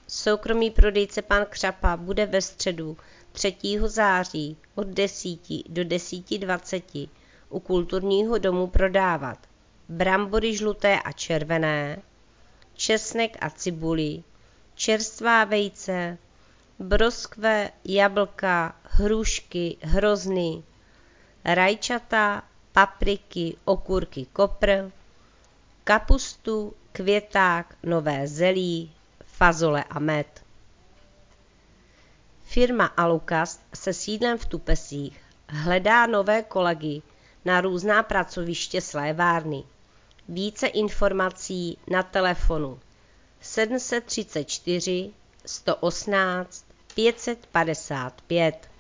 Soukromý prodejce pan Křapa bude ve středu 3. září od 10 do 10:20 u kulturního domu prodávat brambory žluté a červené, česnek a cibuli, čerstvá vejce, broskve, jablka, hrušky, hrozny, rajčata, papriky, okurky, kopr, kapustu, květák, nové zelí, fazole a med. Firma Alucast se sídlem v Tupesích hledá nové kolegy na různá pracoviště slévárny. Více informací na telefonu 734 118 555.